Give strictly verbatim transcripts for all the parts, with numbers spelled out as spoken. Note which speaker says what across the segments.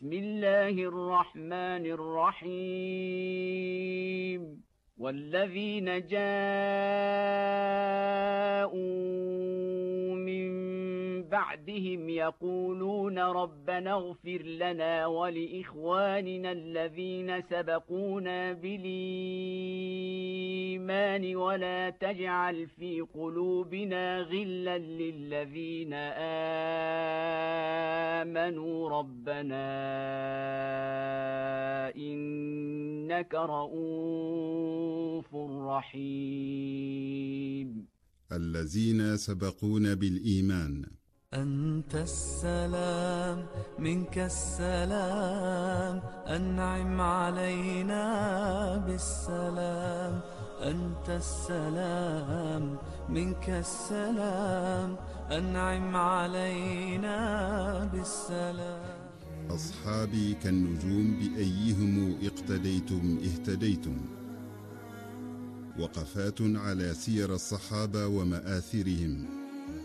Speaker 1: بسم الله الرحمن الرحيم والذين جاءوا من بعدهم يقولون ربنا اغفر لنا ولإخواننا الذين سبقونا بالإيمان ولا تجعل في قلوبنا غلا للذين آمنوا ربنا إنك رؤوف رحيم.
Speaker 2: الذين سبقونا بالإيمان.
Speaker 3: أنت السلام منك السلام أنعم علينا بالسلام. أنت السلام منك السلام أنعم علينا بالسلام.
Speaker 2: أصحابي كالنجوم بأيهم اقتديتم اهتديتم. وقفات على سير الصحابة ومآثرهم.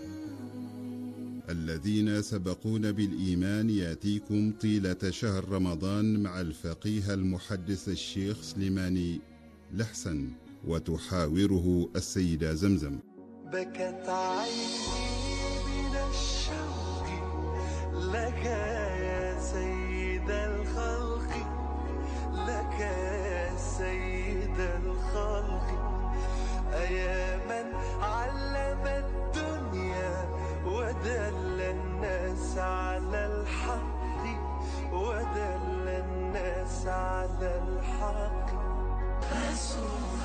Speaker 2: الذين سبقون بالإيمان يأتيكم طيلة شهر رمضان مع الفقيه المحدث الشيخ سليماني لحسن، وتحاوره السيدة زمزم.
Speaker 4: بكت عيني من الشوق لك يا سيد الخلق، لك يا سيد الخلق، أيا من علم الدنيا ودل الناس على الحق، ودل الناس على الحق. رسول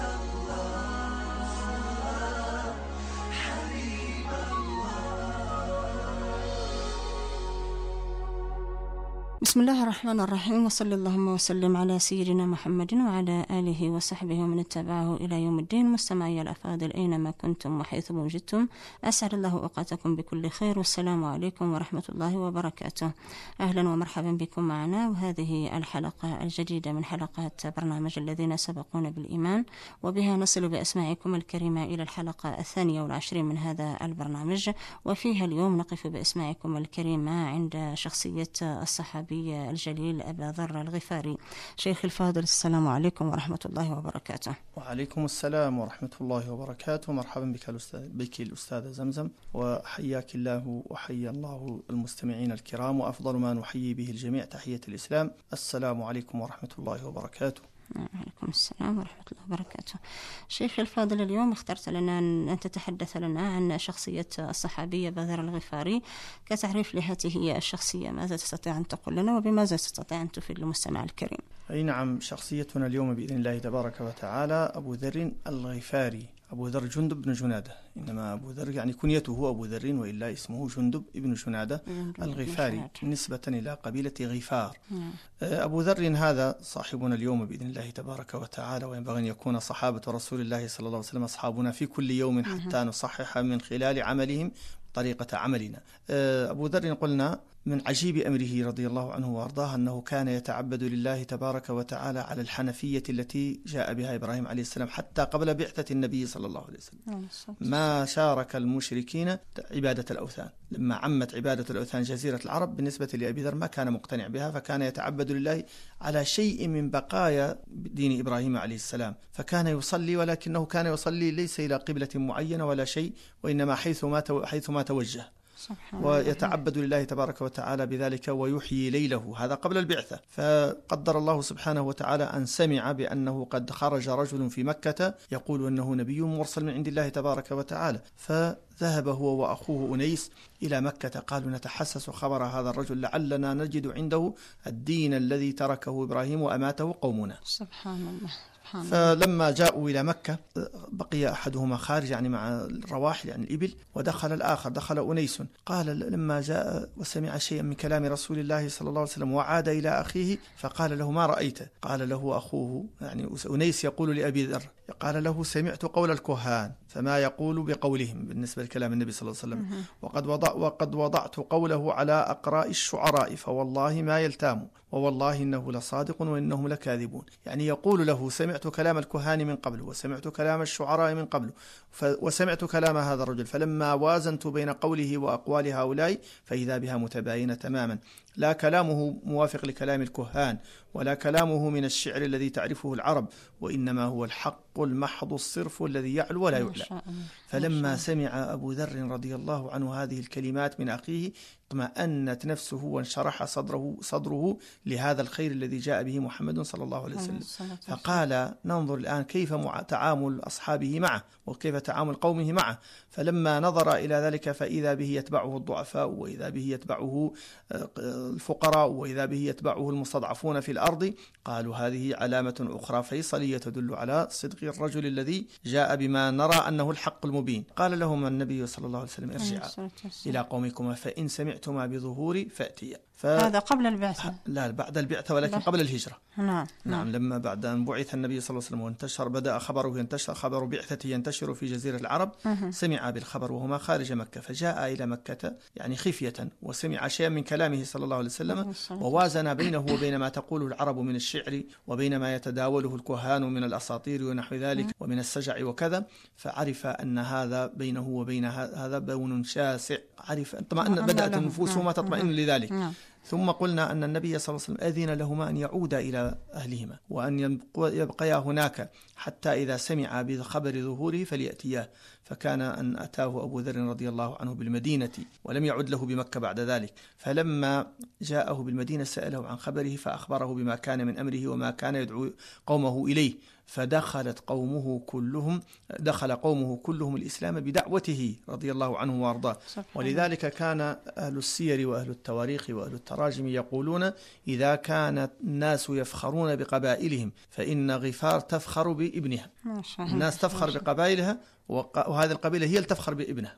Speaker 4: الله حبيب الله.
Speaker 5: بسم الله الرحمن الرحيم، وصلى اللهم وسلم على سيدنا محمد وعلى آله وصحبه ومن اتبعه إلى يوم الدين. مستمعي الأفاضل أينما كنتم وحيث وجدتم، أسعد الله أوقاتكم بكل خير، والسلام عليكم ورحمة الله وبركاته. أهلا ومرحبا بكم معنا، وهذه الحلقة الجديدة من حلقات برنامج الذين سبقون بالإيمان، وبها نصل بأسماعكم الكريمة إلى الحلقة الثانية والعشرين من هذا البرنامج، وفيها اليوم نقف بأسماعكم الكريمة عند شخصية الصحابي الجليل أبا ذر الغفاري. شيخ الفاضل، السلام عليكم ورحمة الله وبركاته.
Speaker 6: وعليكم السلام ورحمة الله وبركاته. مرحبا بك الأستاذ بك الأستاذة زمزم، وحياك الله وحيا الله المستمعين الكرام، وأفضل ما نحيي به الجميع تحية الإسلام، السلام عليكم ورحمة الله وبركاته.
Speaker 5: وعليكم السلام ورحمة الله وبركاته. شيخ الفاضل، اليوم اخترت لنا أن تتحدث لنا عن شخصية الصحابي أبا ذر الغفاري. كتعريف لهذه هي الشخصية، ماذا تستطيع أن تقول لنا، وبماذا تستطيع أن تفيد المستمع الكريم؟
Speaker 6: أي نعم، شخصيتنا اليوم بإذن الله تبارك وتعالى أبو ذر الغفاري. أبو ذر جندب بن جنادة، إنما أبو ذر يعني كنيته أبو ذر، وإلا اسمه جندب بن جنادة الغفاري نسبة إلى قبيلة غفار. أبو ذر هذا صاحبنا اليوم بإذن الله تبارك وتعالى، وينبغي أن يكون صحابة رسول الله صلى الله عليه وسلم أصحابنا في كل يوم حتى نصحح من خلال عملهم طريقة عملنا. أبو ذر قلنا من عجيب أمره رضي الله عنه وأرضاه أنه كان يتعبد لله تبارك وتعالى على الحنفية التي جاء بها إبراهيم عليه السلام حتى قبل بعثة النبي صلى الله عليه وسلم. ما شارك المشركين عبادة الأوثان. لما عمت عبادة الأوثان جزيرة العرب، بالنسبة لأبي ذر ما كان مقتنع بها، فكان يتعبد لله على شيء من بقايا دين إبراهيم عليه السلام، فكان يصلي، ولكنه كان يصلي ليس إلى قبلة معينة ولا شيء، وإنما حيث ما حيث ما توجه، ويتعبد لله تبارك وتعالى بذلك، ويحيي ليله. هذا قبل البعثة. فقدر الله سبحانه وتعالى أن سمع بأنه قد خرج رجل في مكة يقول أنه نبي مرسل من عند الله تبارك وتعالى، فذهب هو وأخوه أنيس إلى مكة. قالوا نتحسس خبر هذا الرجل لعلنا نجد عنده الدين الذي تركه إبراهيم وأماته قومنا.
Speaker 5: سبحان الله.
Speaker 6: فلما جاءوا إلى مكة بقي أحدهما خارج يعني مع الرواحل يعني الإبل، ودخل الآخر، دخل أنيس. قال لما جاء وسمع شيئا من كلام رسول الله صلى الله عليه وسلم وعاد إلى أخيه فقال له ما رأيت؟ قال له أخوه يعني أنيس يقول لأبي ذر، قال له سمعت قول الكهان فما يقول بقولهم بالنسبة لكلام النبي صلى الله عليه وسلم، وقد وضع وقد وضعت قوله على أقراء الشعراء فوالله ما يلتام، ووالله إنه لصادق وإنهم لكاذبون. يعني يقول له سمعت كلام الكهان من قبل، وسمعت كلام الشعراء من قبل، وسمعت كلام هذا الرجل، فلما وازنت بين قوله وأقوال هؤلاء فإذا بها متباينة تماما، لا كلامه موافق لكلام الكهان، ولا كلامه من الشعر الذي تعرفه العرب، وإنما هو الحق المحض الصرف الذي يعلو ولا يعلى. فلما سمع أبو ذر رضي الله عنه هذه الكلمات من أخيه اطمأنت نفسه وانشرح صدره صدره لهذا الخير الذي جاء به محمد صلى الله عليه وسلم. فقال ننظر الآن كيف تعامل أصحابه معه وكيف تعامل قومه معه. فلما نظر إلى ذلك فإذا به يتبعه الضعفاء، وإذا به يتبعه الفقراء، وإذا به يتبعه المستضعفون في الأرض، قالوا هذه علامة أخرى فيصلية تدل على صدق الرجل الذي جاء بما نرى أنه الحق المبين. قال لهم النبي صلى الله عليه وسلم ارجعا إلى قومكما فإن سمعتما بظهوري فأتيا. ف...
Speaker 5: هذا قبل البعثة؟
Speaker 6: لا، بعد البعثة، ولكن قبل الهجرة.
Speaker 5: نعم.
Speaker 6: نعم. لما بعد أن بعث النبي صلى الله عليه وسلم وانتشر، بدأ خبره ينتشر، خبر بعثته ينتشر في جزيرة العرب، سمع بالخبر وهما خارج مكة، فجاء إلى مكة يعني خفية وسمع شيئا من كلامه صلى الله عليه وسلم، ووازن بينه وبين ما تقوله العرب من الشعر وبين ما يتداوله الكهان من الأساطير ونحو ذلك ومن السجع وكذا، فعرف أن هذا بينه وبين هذا بون شاسع. عرف طبعا بدأت نفوسهما تطمئن لذلك. ثم قلنا أن النبي صلى الله عليه وسلم أذن لهما أن يعودا إلى أهلهما وأن يبقيا هناك حتى إذا سمع بخبر ظهوره فليأتياه. فكان أن أتاه أبو ذر رضي الله عنه بالمدينة ولم يعد له بمكة بعد ذلك. فلما جاءه بالمدينة سأله عن خبره فأخبره بما كان من أمره وما كان يدعو قومه إليه، فدخلت قومه كلهم دخل قومه كلهم الإسلام بدعوته رضي الله عنه وارضاه. ولذلك كان أهل السير وأهل التواريخ وأهل التراجم يقولون إذا كان الناس يفخرون بقبائلهم فإن غفار تفخر بابنها. الناس تفخر بقبائلها وهذه القبيلة هي تفخر بابنها،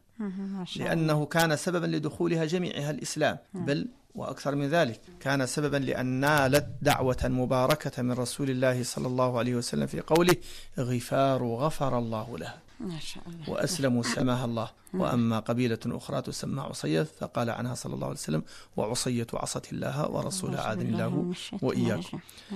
Speaker 6: لأنه كان سببا لدخولها جميعها الإسلام، بل وأكثر من ذلك كان سببا لأن نالت دعوة مباركة من رسول الله صلى الله عليه وسلم في قوله غفار غفر الله لها
Speaker 5: ما شاء الله
Speaker 6: وأسلموا سماها الله. وأما قبيلة أخرى تسمى عصية فقال عنها صلى الله عليه وسلم وعصية عصت الله ورسوله عاذني الله وإياكم.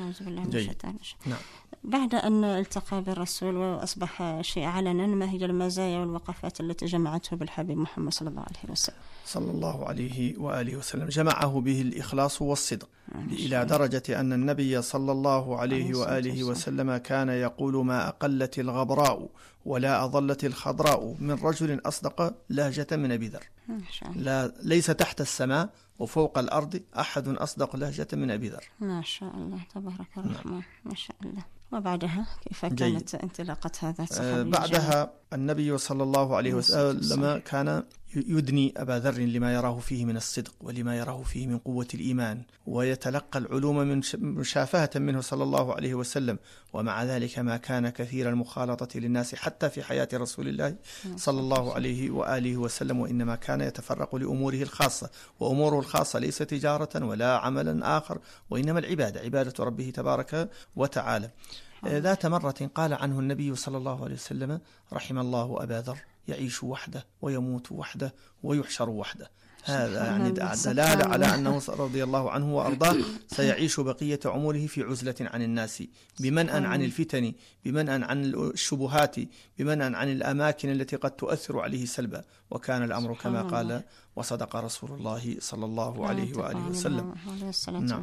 Speaker 5: نعم. بعد أن التقى بالرسول وأصبح شيء علنا، ما هي المزايا والوقفات التي جمعته بالحبيب محمد صلى الله عليه وسلم؟
Speaker 6: صلى الله عليه وآله وسلم جمعه به الإخلاص والصدق، إلى درجة أن النبي صلى الله عليه وآله وسلم كان يقول ما أقلت الغبراء ولا أظلت الخضراء من رجل أصدق لهجة من أبي ذر. لا ليس تحت السماء وفوق الأرض أحد أصدق لهجة من أبي ذر.
Speaker 5: ما شاء الله تبارك الرحمن. ما شاء الله. وبعدها كيف كانت جيد. انطلاقة هذا الصحابي؟
Speaker 6: آه بعدها النبي صلى الله عليه وسلم كان يدني أبا ذر لما يراه فيه من الصدق ولما يراه فيه من قوة الإيمان، ويتلقى العلوم من مشافهة منه صلى الله عليه وسلم. ومع ذلك ما كان كثير المخالطة للناس حتى في حياة رسول الله صلى الله عليه وآله وسلم، وإنما كان يتفرق لأموره الخاصة، وأموره الخاصة ليس تجارة ولا عملا آخر، وإنما العبادة، عبادة ربه تبارك وتعالى. ذات مرة قال عنه النبي صلى الله عليه وسلم رحم الله أبا ذر يعيش وحده ويموت وحده ويحشر وحده. هذا يعني دلالة على أنه رضي الله عنه وأرضاه سيعيش بقية عمره في عزلة عن الناس، بمنأ عن الفتن، بمنأ عن الشبهات، بمنأ عن الأماكن التي قد تؤثر عليه سلبا. وكان الأمر كما قال وصدق رسول الله صلى الله عليه وآله وسلم.
Speaker 5: نعم.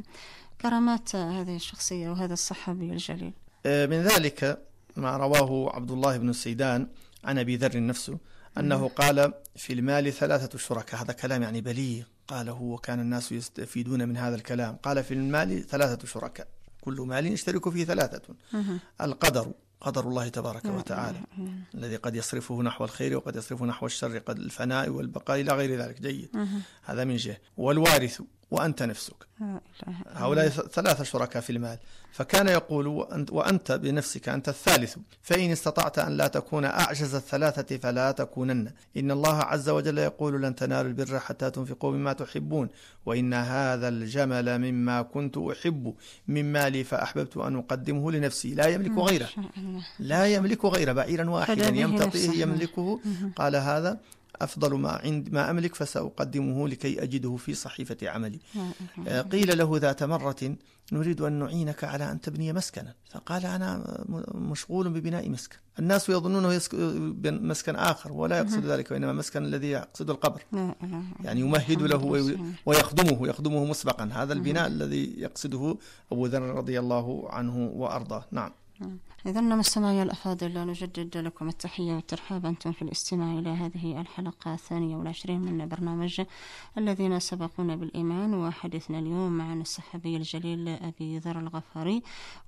Speaker 5: كرامات هذه الشخصية وهذا الصحابي الجليل،
Speaker 6: من ذلك ما رواه عبد الله بن السيدان عن أبي ذر نفسه أنه قال في المال ثلاثة شركاء. هذا كلام يعني بليغ قاله وكان الناس يستفيدون من هذا الكلام. قال في المال ثلاثة شركاء كل مال يشترك فيه ثلاثة. القدر، قدر الله تبارك وتعالى الذي قد يصرفه نحو الخير وقد يصرفه نحو الشر، قد الفناء والبقاء إلى غير ذلك. جيد. هذا من جهة. والوارث وأنت نفسك. هؤلاء ثلاثة شركاء في المال. فكان يقول وأنت بنفسك أنت الثالث، فإن استطعت أن لا تكون أعجز الثلاثة فلا تكونن. إن الله عز وجل يقول لن تنالوا البر حتى تنفقوا مما تحبون، وإن هذا الجمل مما كنت أحب من مالي فأحببت أن أقدمه لنفسي. لا يملك غيره، لا يملك غيره، بعيرا واحدا يمتطيه يملكه. قال هذا أفضل ما عند ما أملك فسأقدمه لكي أجده في صحيفة عملي. قيل له ذات مرة نريد أن نعينك على أن تبني مسكنا، فقال أنا مشغول ببناء مسكن. الناس يظنونه مسكن آخر ولا يقصد ذلك، وإنما مسكن الذي يقصد القبر، يعني يمهد له ويخدمه يخدمه مسبقا. هذا البناء الذي يقصده أبو ذر رضي الله عنه وأرضاه. نعم.
Speaker 5: إذا مستمعي الأفاضل، نجدد لكم التحية والترحاب أنتم في الاستماع إلى هذه الحلقة الثانية والعشرين من برنامج الذين سبقونا بالإيمان، وحديثنا اليوم عن الصحابي الجليل أبي ذر الغفاري.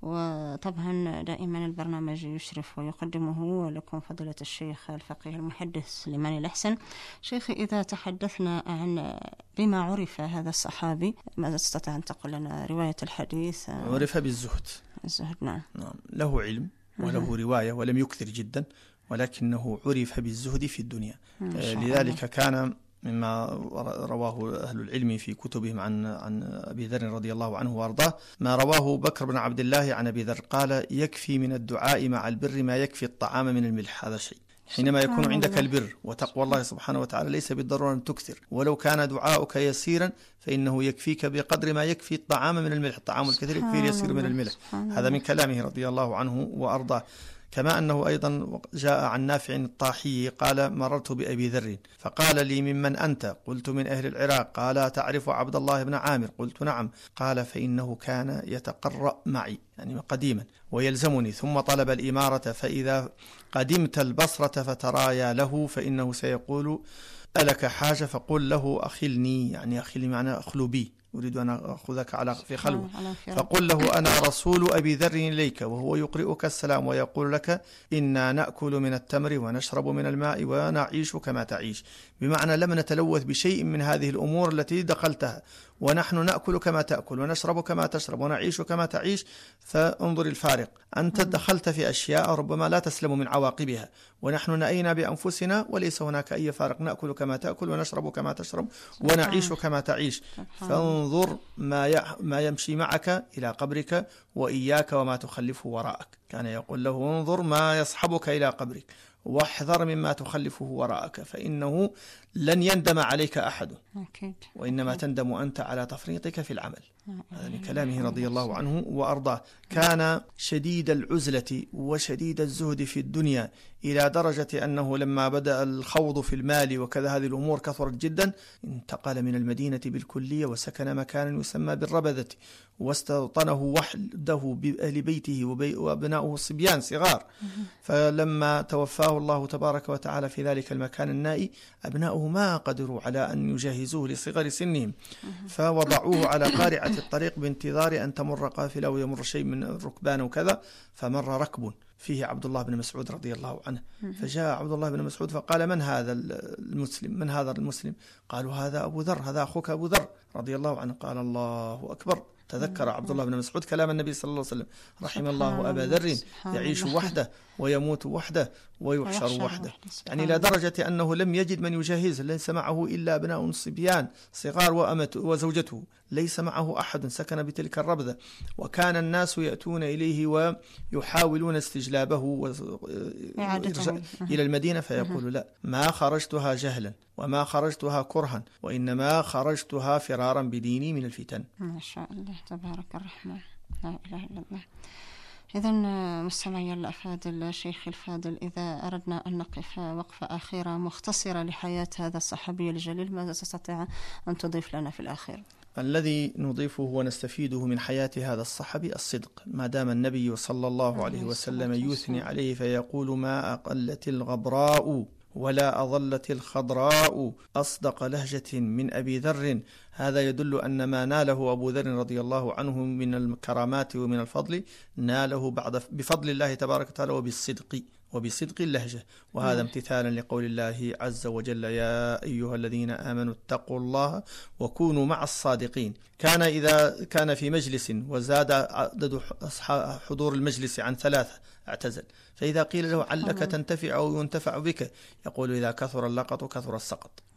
Speaker 5: وطبعا دائما البرنامج يشرف ويقدمه لكم فضيلة الشيخ الفقيه المحدث سليماني الأحسن. شيخي، إذا تحدثنا عن بما عرف هذا الصحابي، ماذا تستطيع أن تقول لنا؟ رواية الحديث
Speaker 6: عرف بالزهد.
Speaker 5: الزهد، نعم.
Speaker 6: نعم، له علم وله رواية ولم يكثر جدا، ولكنه عرف بالزهد في الدنيا. لذلك كان مما رواه أهل العلم في كتبهم عن عن أبي ذر رضي الله عنه وأرضاه، ما رواه بكر بن عبد الله عن أبي ذر قال: يكفي من الدعاء مع البر ما يكفي الطعام من الملح. هذا شيء. حينما يكون عندك البر وتقوى الله سبحانه وتعالى ليس بالضرورة أن تكثر، ولو كان دعاؤك يسيرا فإنه يكفيك بقدر ما يكفي الطعام من الملح. الطعام الكثير يكفي يسير من الملح. هذا من كلامه رضي الله عنه وأرضاه. كما أنه أيضا جاء عن نافع الطاحي قال: مررت بأبي ذر فقال لي: ممن أنت؟ قلت: من أهل العراق. قال: تعرف عبد الله بن عامر؟ قلت: نعم. قال: فإنه كان يتقرأ معي، يعني قديما، ويلزمني، ثم طلب الإمارة، فإذا قدمت البصرة فترايا له فإنه سيقول: ألك حاجة؟ فقل له: أخلني، يعني أخلني معنى أخلو بي، أريد أن أخذك على في خلوة. فقل له: أنا رسول أبي ذر إليك، وهو يقرئك السلام ويقول لك: إنا نأكل من التمر ونشرب من الماء ونعيش كما تعيش. بمعنى لم نتلوث بشيء من هذه الأمور التي دخلتها، ونحن نأكل كما تأكل ونشرب كما تشرب ونعيش كما تعيش. فانظر الفارق، أنت دخلت في أشياء ربما لا تسلم من عواقبها، ونحن نأينا بأنفسنا وليس هناك أي فارق، نأكل كما تأكل ونشرب كما تشرب ونعيش كما تعيش. فانظر ما ما يمشي معك إلى قبرك، وإياك وما تخلفه وراءك. كان يقول له: انظر ما يصحبك إلى قبرك، واحذر مما تخلفه وراءك، فإنه لن يندم عليك أحد، وإنما تندم أنت على تفريطك في العمل. هذا من كلامه رضي الله عنه وأرضاه. كان شديد العزلة وشديد الزهد في الدنيا، إلى درجة أنه لما بدأ الخوض في المال وكذا هذه الأمور كثرت جدا، انتقل من المدينة بالكلية وسكن مكانا يسمى بالربذة، واستوطنه وحده بأهل بيته وأبناؤه صبيان صغار. فلما توفاه الله تبارك وتعالى في ذلك المكان النائي، أبناؤه ما قدروا على أن يجهزوه لصغر سنهم، فوضعوه على قارعة الطريق بانتظار أن تمر قافلة أو يمر شيء من الركبان وكذا. فمر ركب فيه عبد الله بن مسعود رضي الله عنه، فجاء عبد الله بن مسعود فقال: من هذا المسلم؟ من هذا المسلم؟ قالوا: هذا أبو ذر، هذا أخوك أبو ذر رضي الله عنه. قال: الله أكبر. تذكر عبد الله بن مسعود كلام النبي صلى الله عليه وسلم: رحم الله أبا ذر، يعيش وحده ويموت وحده ويحشر وحده. يعني إلى درجة أنه لم يجد من يجهزه، ليس معه إلا أبناء صبيان صغار وأمة وزوجته، ليس معه أحد، سكن بتلك الربذة. وكان الناس يأتون إليه ويحاولون استجلابه إلى المدينة، فيقول: لا، ما خرجتها جهلا وما خرجتها كرها، وإنما خرجتها فرارا بديني من الفتن.
Speaker 5: ما شاء الله، تبارك الرحمن، لا إله إلا الله. إذا مستمعي الأفاضل، الشيخ الفاضل، إذا أردنا أن نقف وقفة أخيرة مختصرة لحياة هذا الصحابي الجليل، ماذا تستطيع أن تضيف لنا في الأخير؟
Speaker 6: الذي نضيفه ونستفيده من حياة هذا الصحابي الصدق، ما دام النبي صلى الله عليه وسلم يثني عليه فيقول: ما أقلت الغبراء ولا أظلت الخضراء أصدق لهجة من أبي ذر. هذا يدل أن ما ناله أبو ذر رضي الله عنه من الكرامات ومن الفضل ناله بعد بفضل الله تبارك وتعالى وبالصدق وبصدق اللهجة. وهذا امتثالا لقول الله عز وجل: يا أيها الذين آمنوا اتقوا الله وكونوا مع الصادقين. كان إذا كان في مجلس وزاد عدد حضور المجلس عن ثلاثة اعتزل، فإذا قيل له: علك تنتفع أو ينتفع بك، يقول: إذا كثر اللقط كثر السقط.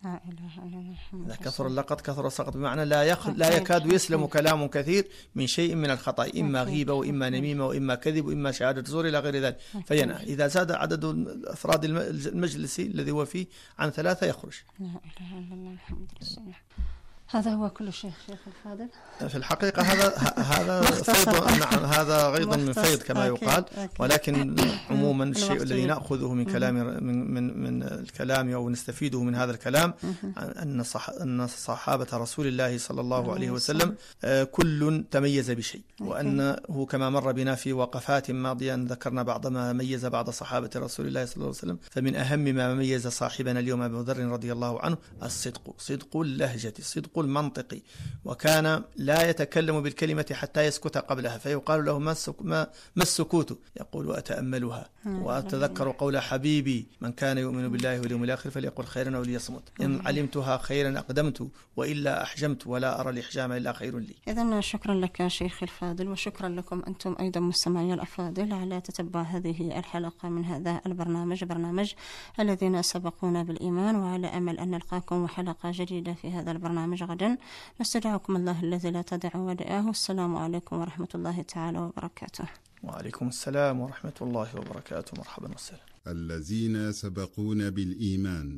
Speaker 5: لا إله إلا الله.
Speaker 6: إذا كثر اللقط كثر السقط، بمعنى لا يخ... لا يكاد يسلم كلام كثير من شيء من الخطأ، إما غيبة وإما نميمة وإما كذب وإما شهادة زور إلى غير ذلك فينهى. إذا زاد عدد أفراد المجلس الذي هو فيه عن ثلاثة يخرج.
Speaker 5: لا إله إلا الله الحمد لله. هذا هو كل شيء شيخ الفاضل.
Speaker 6: في الحقيقة هذا هذا فيض، نعم هذا غيض من فيض كما يقال، ولكن عموما الشيء الذي نأخذه من كلام من من من الكلام أو نستفيده من هذا الكلام أن صح أن صحابة رسول الله صلى الله عليه وسلم كل تميز بشيء، وأنه كما مر بنا في وقفات ماضية ذكرنا بعض ما ميز بعض صحابة رسول الله صلى الله عليه وسلم. فمن أهم ما ميز صاحبنا اليوم أبو ذر رضي الله عنه الصدق، صدق اللهجة، صدق المنطقي، وكان لا يتكلم بالكلمة حتى يسكت قبلها، فيقال له ما ما السكوت؟ يقول وأتأملها وأتذكر قول حبيبي من كان يؤمن بالله واليوم الآخر فليقل خيرا أو ليصمت، إن علمتها خيرا أقدمت وإلا أحجمت ولا أرى الإحجام إلا خير لي.
Speaker 5: إذن شكرا لك شيخ الفاضل، وشكرا لكم أنتم أيضا مستمعي الأفاضل على تتبع هذه الحلقة من هذا البرنامج، برنامج الذين سبقونا بالإيمان، وعلى أمل أن نلقاكم حلقة جديدة في هذا البرنامج غدا. نستدعكم الله الذي لا تدع ودائه. السلام عليكم ورحمة الله تعالى وبركاته.
Speaker 6: وعليكم السلام ورحمة الله وبركاته. مرحبا وسهلا.
Speaker 2: الذين سبقونا بالإيمان.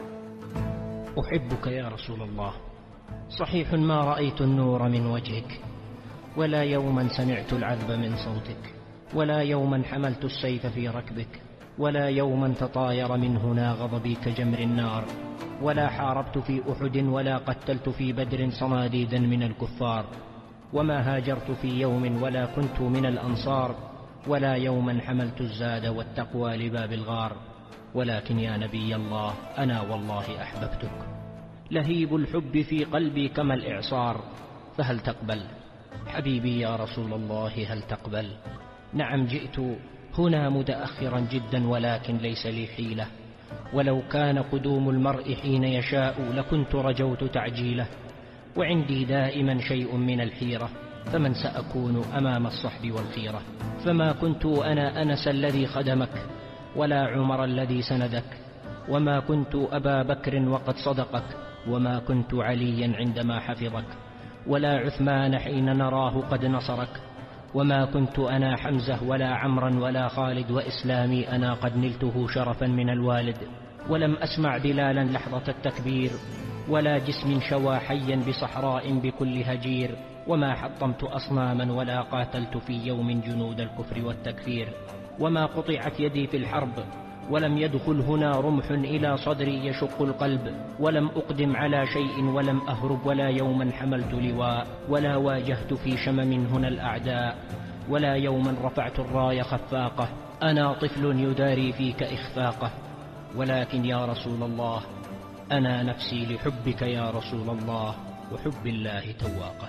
Speaker 7: أحبك يا رسول الله، صحيح ما رأيت النور من وجهك، ولا يوما سمعت العذب من صوتك، ولا يوما حملت السيف في ركبك، ولا يوما تطاير من هنا غضبي كجمر النار، ولا حاربت في أحد ولا قتلت في بدر صناديدا من الكفار، وما هاجرت في يوم ولا كنت من الأنصار، ولا يوما حملت الزاد والتقوى لباب الغار، ولكن يا نبي الله أنا والله أحببتك، لهيب الحب في قلبي كما الإعصار، فهل تقبل حبيبي يا رسول الله هل تقبل؟ نعم جئت هنا متأخرا جدا ولكن ليس لي حيلة، ولو كان قدوم المرء حين يشاء لكنت رجوت تعجيله، وعندي دائما شيء من الحيرة، فمن سأكون أمام الصحب والخيرة؟ فما كنت أنا أنس الذي خدمك، ولا عمر الذي سندك، وما كنت أبا بكر وقد صدقك، وما كنت عليا عندما حفظك، ولا عثمان حين نراه قد نصرك، وما كنت أنا حمزة ولا عمرا ولا خالد، وإسلامي أنا قد نلته شرفا من الوالد، ولم أسمع بلالا لحظة التكبير، ولا جسم شوى حيا بصحراء بكل هجير، وما حطمت أصناما ولا قاتلت في يوم جنود الكفر والتكفير، وما قطعت يدي في الحرب، ولم يدخل هنا رمح إلى صدري يشق القلب، ولم أقدم على شيء ولم أهرب، ولا يوما حملت لواء، ولا واجهت في شمم هنا الأعداء، ولا يوما رفعت الراية خفاقة، أنا طفل يداري فيك إخفاقه، ولكن يا رسول الله أنا نفسي لحبك يا رسول الله وحب الله تواقه.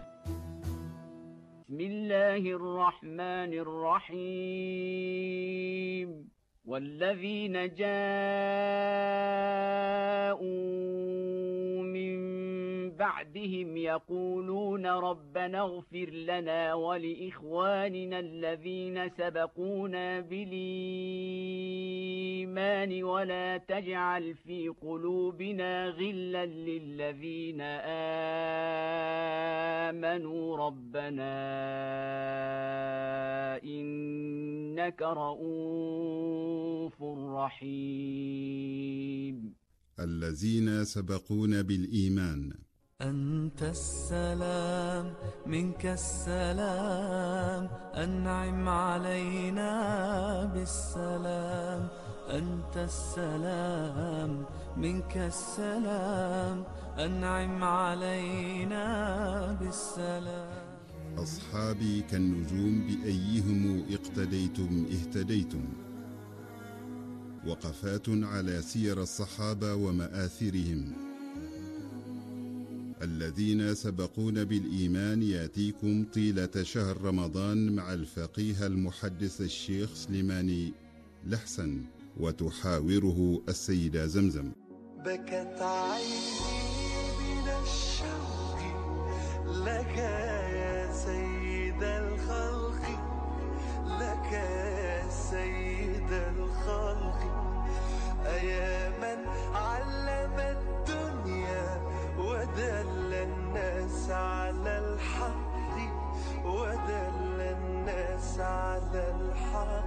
Speaker 1: بسم الله الرحمن الرحيم. والذين جاءوا من بعدهم يقولون ربنا اغفر لنا ولإخواننا الذين سبقونا بالإيمان ولا تجعل في قلوبنا غلا للذين آمنوا ربنا إنك رؤوف رحيم.
Speaker 2: الذين سبقونا بالإيمان.
Speaker 3: أنت السلام منك السلام، أنعم علينا بالسلام، أنت السلام منك السلام، أنعم علينا بالسلام.
Speaker 2: أصحابي كالنجوم بأيهم اقتديتم اهتديتم. وقفات على سير الصحابة ومآثرهم. الذين سبقون بالإيمان ياتيكم طيلة شهر رمضان مع الفقيه المحدث الشيخ سليماني لحسن، وتحاوره السيدة زمزم.
Speaker 4: بكت عيني من الشوق لك يا سيد الخلق، لك يا سيد الخلق، أيا من علم الدنيا الحرم